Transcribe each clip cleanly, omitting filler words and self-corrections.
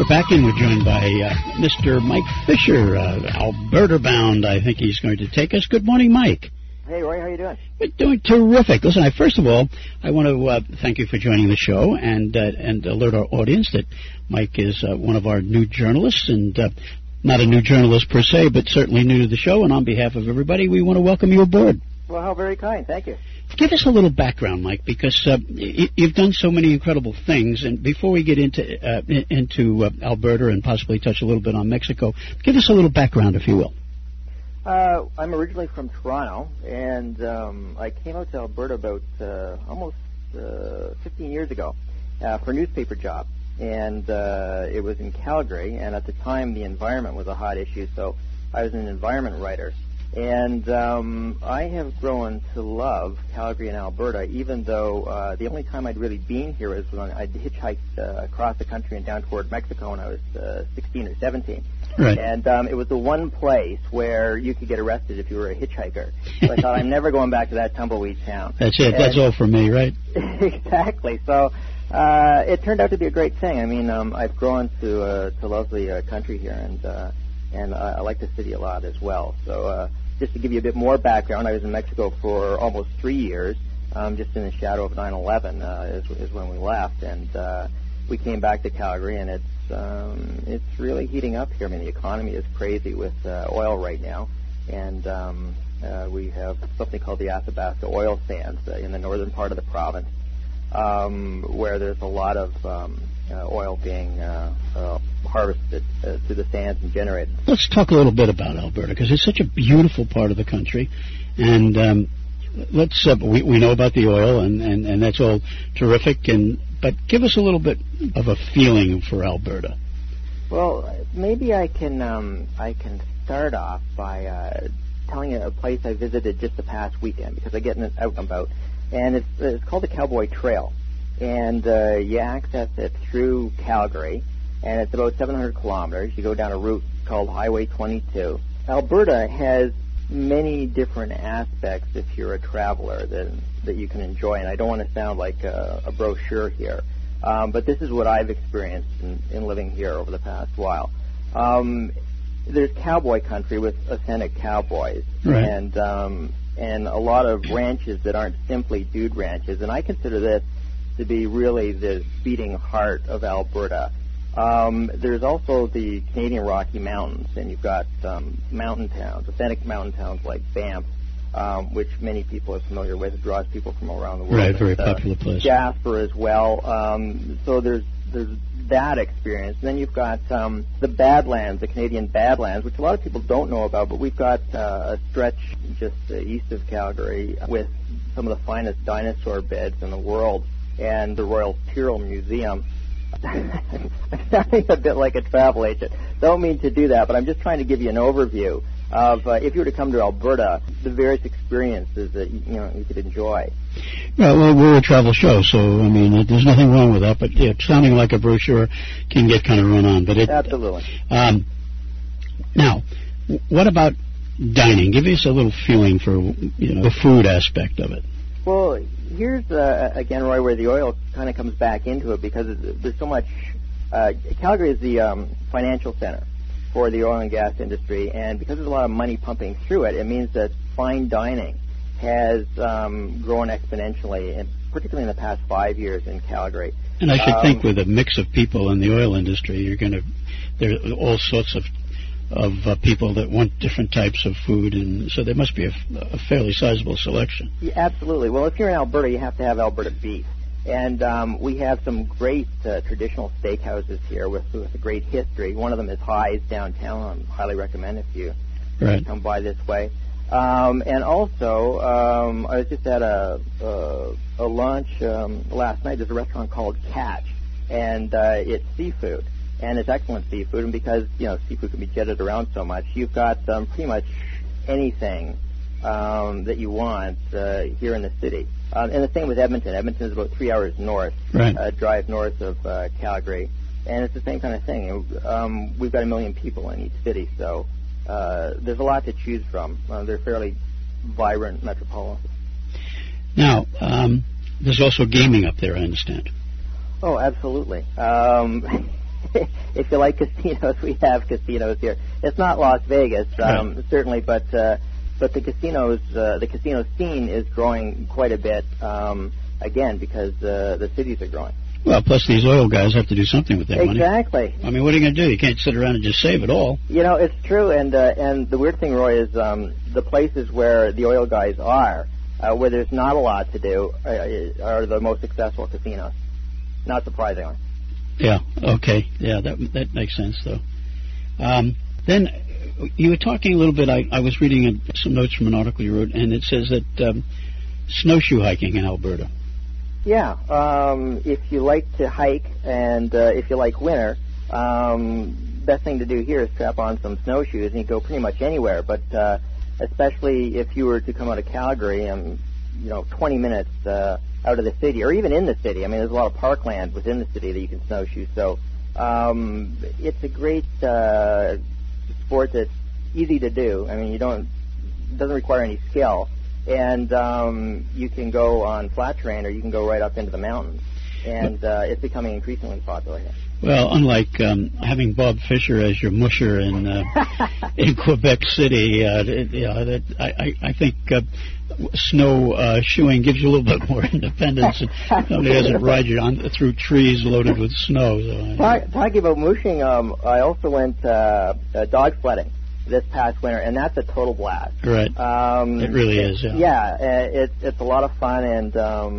We're back in. We're joined by Mr. Mike Fisher, Alberta bound. I think he's going to take us. Good morning, Mike. Hey, Roy, how you doing? We're doing terrific. Listen, first of all, I want to thank you for joining the show and alert our audience that Mike is one of our new journalists, and not a new journalist per se, but certainly new to the show. And on behalf of everybody, we want to welcome you aboard. Well, how very kind. Thank you. Give us a little background, Mike, because you've done so many incredible things. And before we get into Alberta and possibly touch a little bit on Mexico, give us a little background, if you will. I'm originally from Toronto, and I came out to Alberta about almost 15 years ago for a newspaper job. And it was in Calgary, and at the time the environment was a hot issue, so I was an environment writer. And I have grown to love Calgary and Alberta, even though the only time I'd really been here was when I'd hitchhiked across the country and down toward Mexico when I was 16 or 17. Right. And it was the one place where you could get arrested if you were a hitchhiker. So I thought, I'm never going back to that tumbleweed town. That's it. That's all for me, right? Exactly. So it turned out to be a great thing. I mean, I've grown to love the country here, and I like the city a lot as well. So just to give you a bit more background, I was in Mexico for almost 3 years, just in the shadow of 9/11 is when we left, and we came back to Calgary, and it's really heating up here. I mean, the economy is crazy with oil right now, and we have something called the Athabasca oil sands in the northern part of the province, where there's a lot of oil being harvested through the sands and generated. Let's talk a little bit about Alberta, because it's such a beautiful part of the country, and we know about the oil, and that's all terrific, but give us a little bit of a feeling for Alberta. Well, maybe I can start off by telling you a place I visited just the past weekend, because I get out and about, and it's called the Cowboy Trail, and you access it through Calgary, and it's about 700 kilometers. You go down a route called Highway 22. Alberta has many different aspects if you're a traveler that you can enjoy, and I don't want to sound like a brochure here, but this is what I've experienced in living here over the past while. There's cowboy country with authentic cowboys, right, and a lot of ranches that aren't simply dude ranches, and I consider this to be really the beating heart of Alberta. There's also the Canadian Rocky Mountains, and you've got mountain towns, authentic mountain towns like Banff, which many people are familiar with. It draws people from around the world. Right, very popular place. Jasper as well. So there's that experience. And then you've got the Badlands, the Canadian Badlands, which a lot of people don't know about, but we've got a stretch just east of Calgary with some of the finest dinosaur beds in the world, and the Royal Tyrrell Museum. I'm sounding a bit like a travel agent. Don't mean to do that, but I'm just trying to give you an overview of if you were to come to Alberta, the various experiences that you could enjoy. Well, we're a travel show, so I mean, there's nothing wrong with that. But yeah, sounding like a brochure can get kind of run on. But absolutely. Now, what about dining? Give us a little feeling for the food aspect of it. Well, here's, again, Roy, where the oil kind of comes back into it, because there's so much. Calgary is the financial center for the oil and gas industry, and because there's a lot of money pumping through it, it means that fine dining has grown exponentially, and particularly in the past 5 years in Calgary. And I should think with a mix of people in the oil industry, there are all sorts of people that want different types of food, and so there must be a fairly sizable selection. Yeah, absolutely. Well, if you're in Alberta, you have to have Alberta beef, and we have some great traditional steakhouses here with a great history. One of them is High's downtown. I highly recommend if you come by this way. And also, I was just at a lunch last night. There's a restaurant called Catch, and it's seafood. And it's excellent seafood, and because seafood can be jetted around so much, you've got pretty much anything that you want here in the city. And the same with Edmonton. Edmonton is about 3 hours north, drive north of Calgary, and it's the same kind of thing. We've got 1 million people in each city, so there's a lot to choose from. They're fairly vibrant metropolises. Now, there's also gaming up there, I understand. Oh, absolutely. if you like casinos, we have casinos here. It's not Las Vegas, certainly, but the casino scene is growing quite a bit, again, because the cities are growing. Well, plus these oil guys have to do something with that money. Exactly. I mean, what are you going to do? You can't sit around and just save it all. You know, it's true, and the weird thing, Roy, is the places where the oil guys are, where there's not a lot to do, are the most successful casinos. Not surprisingly. Yeah. Okay. Yeah, that makes sense, though. Then you were talking a little bit. I was reading some notes from an article you wrote, and it says that snowshoe hiking in Alberta. Yeah. If you like to hike and if you like winter, best thing to do here is strap on some snowshoes and you go pretty much anywhere. But especially if you were to come out of Calgary, 20 minutes out of the city, or even in the city. I mean, there's a lot of parkland within the city that you can snowshoe. So it's a great sport that's easy to do. I mean, it doesn't require any skill. And you can go on flat terrain, or you can go right up into the mountains. And it's becoming increasingly popular here. Well, unlike having Bob Fisher as your musher in Quebec City, I think snowshoeing gives you a little bit more independence, and somebody doesn't ride you through trees loaded with snow. So talking about mushing, I also went dog sledding this past winter, and that's a total blast. Right. It really is. Yeah. Yeah, it's a lot of fun, and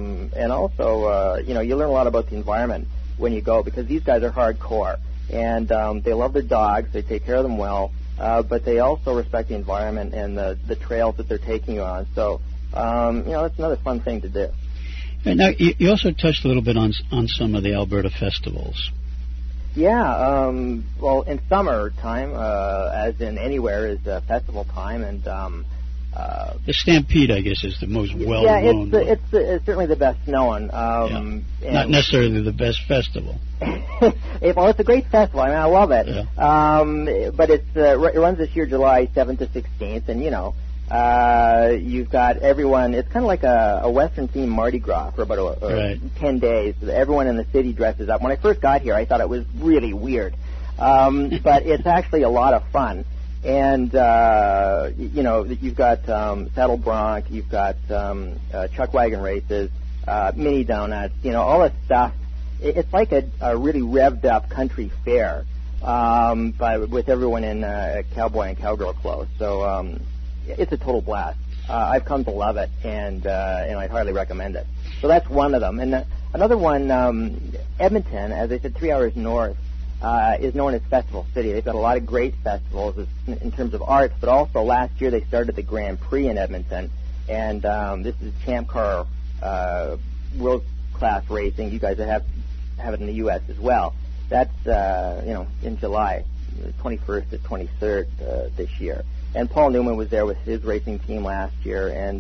also you learn a lot about the environment when you go, because these guys are hardcore, and they love their dogs, they take care of them well, but they also respect the environment and the trails that they're taking you on. So it's another fun thing to do. And now you also touched a little bit on some of the Alberta festivals. Yeah, well, in summertime, as in anywhere, is festival time, and the Stampede, I guess, is the most well-known. Yeah, it's certainly the best known. Not necessarily the best festival. Well, it's a great festival. I mean, I love it. Yeah. But it runs this year, July 7th to 16th, and you've got everyone. It's kind of like a Western-themed Mardi Gras for about 10 days. Everyone in the city dresses up. When I first got here, I thought it was really weird, but it's actually a lot of fun. And you've got saddle bronc, you've got chuck wagon races, mini donuts, all this stuff. It's like a really revved up country fair, but with everyone in cowboy and cowgirl clothes. So it's a total blast. I've come to love it, and I'd highly recommend it. So that's one of them. And another one, Edmonton, as I said, 3 hours north, is known as Festival City. They've got a lot of great festivals in terms of arts, but also last year they started the Grand Prix in Edmonton, and this is Champ Car world-class racing. You guys have it in the U.S. as well. That's in July, 21st to 23rd this year. And Paul Newman was there with his racing team last year, and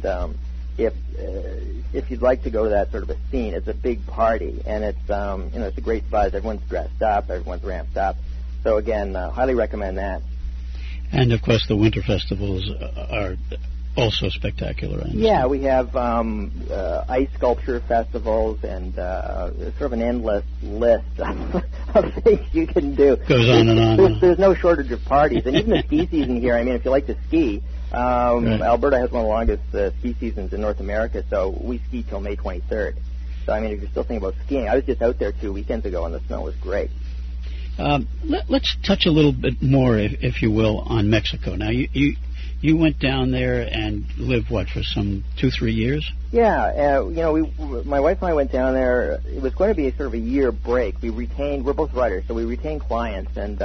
if you'd like to go to that sort of a scene, it's a big party, and it's it's a great buzz. Everyone's dressed up, everyone's ramped up. So again, highly recommend that. And of course, the winter festivals are also spectacular. Yeah, we have ice sculpture festivals and sort of an endless list of things you can do. Goes on and on. There's no shortage of parties, and even the ski season here. I mean, if you like to ski. Alberta has one of the longest ski seasons in North America, so we ski till May 23rd. So, I mean, if you're still thinking about skiing, I was just out there 2 weekends ago, and the snow was great. Let's touch a little bit more, if you will, on Mexico. Now, you went down there and lived, for some 2-3 years? Yeah, my wife and I went down there. It was going to be a sort of a year break. We're both writers, so we retained clients, and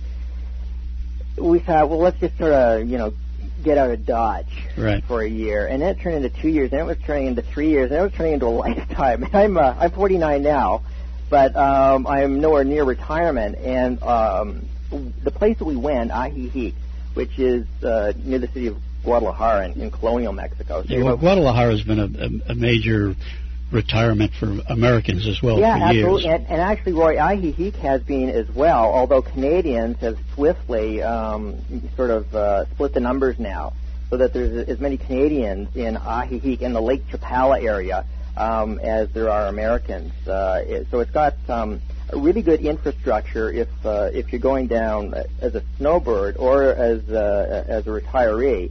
we thought, well, let's just sort of, get out of Dodge for a year, and then it turned into 2 years, and it was turning into 3 years, and it was turning into a lifetime. I'm 49 now, but I'm nowhere near retirement, and the place that we went, Ajijic, which is near the city of Guadalajara in colonial Mexico. So Guadalajara has been a major retirement for Americans as well for years. Yeah, absolutely. And actually, Roy, Ajijic has been as well, although Canadians have swiftly sort of split the numbers now, so that there's as many Canadians in Ajijic, in the Lake Chapala area, as there are Americans. So it's got a really good infrastructure if you're going down as a snowbird or as a retiree.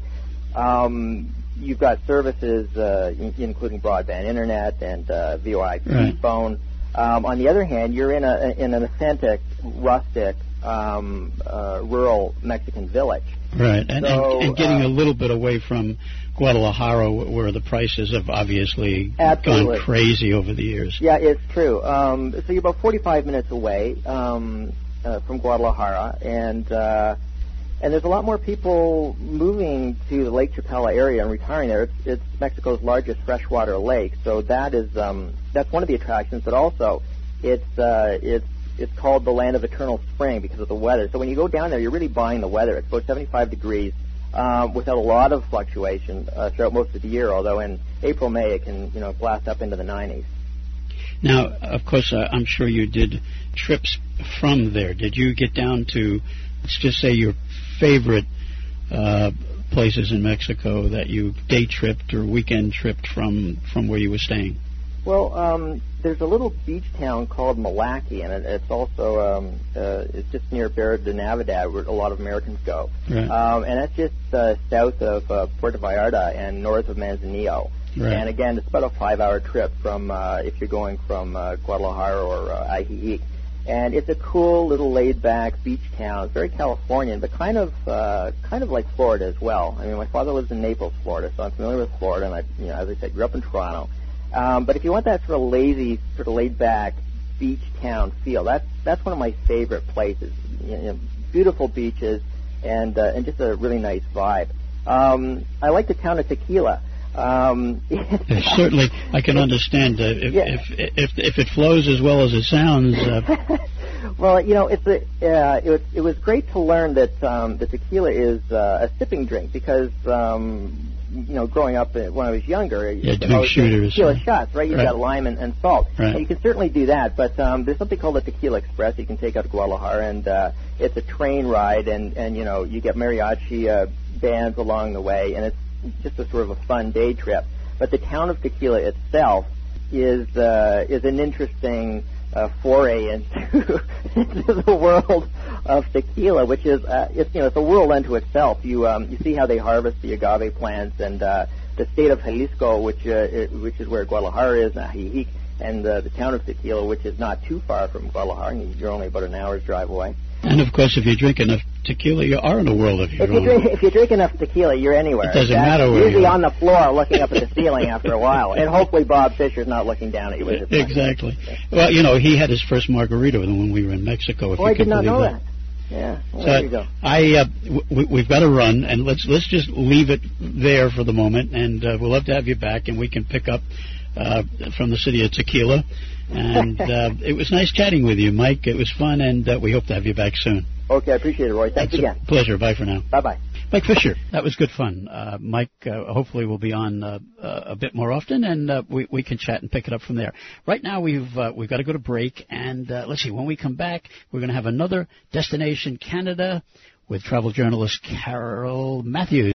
You've got services including broadband internet and VoIP phone. On the other hand, you're in an authentic, rustic, rural Mexican village. Right, and getting a little bit away from Guadalajara, where the prices have obviously gone crazy over the years. Yeah, it's true. So you're about 45 minutes away from Guadalajara, and there's a lot more people moving to the Lake Chapala area and retiring there. It's Mexico's largest freshwater lake, so that's one of the attractions. But also, it's called the land of eternal spring because of the weather. So when you go down there, you're really buying the weather. It's about 75 degrees without a lot of fluctuation throughout most of the year, although in April, May, it can blast up into the 90s. Now, of course, I'm sure you did trips from there. Did you get down to, let's just say, your favorite places in Mexico that you day tripped or weekend tripped from where you were staying? Well, there's a little beach town called Malaki, and it's also it's just near Barra de Navidad, where a lot of Americans go. Right. And that's just south of Puerto Vallarta and north of Manzanillo. Right. And again, it's about a 5-hour trip from if you're going from Guadalajara or Ajijic. And it's a cool little laid-back beach town. It's very Californian, but kind of like Florida as well. I mean, my father lives in Naples, Florida, so I'm familiar with Florida. And as I said, grew up in Toronto. But if you want that sort of lazy, sort of laid-back beach town feel, that's one of my favorite places. Beautiful beaches and just a really nice vibe. I like the town of Tequila. Certainly, I can understand if it flows as well as it sounds. Well, it was great to learn that the tequila is a sipping drink because growing up when I was younger, tequila shots, right? You've got lime and salt, and you can certainly do that. But there's something called the Tequila Express you can take out to Guadalajara, and it's a train ride, and you get mariachi bands along the way, and it's just a sort of a fun day trip. But the town of Tequila itself is an interesting foray into the world of tequila, which is it's a world unto itself. You see how they harvest the agave plants, and the state of Jalisco, which is where Guadalajara is, Ajijic, and the town of Tequila, which is not too far from Guadalajara. You're only about an hour's drive away. And, of course, if you drink enough tequila, you are in a world of your own. If you drink enough tequila, you're anywhere. It doesn't matter where usually on the floor looking up at the ceiling after a while. And hopefully Bob Fisher's not looking down at you with his Exactly. Well, he had his first margarita when we were in Mexico, if you I could did not believe know that. Yeah, well, so there you go. We've got to run, and let's just leave it there for the moment, and we'll love to have you back, and we can pick up from the city of Tequila. And it was nice chatting with you, Mike. It was fun, and we hope to have you back soon. Okay, I appreciate it, Roy. Thanks again. A pleasure. Bye for now. Bye-bye. Mike Fisher, that was good fun. Mike hopefully will be on a bit more often, and we can chat and pick it up from there. Right now we've got to go to break, and let's see, when we come back, we're going to have another Destination Canada with travel journalist Carol Matthews.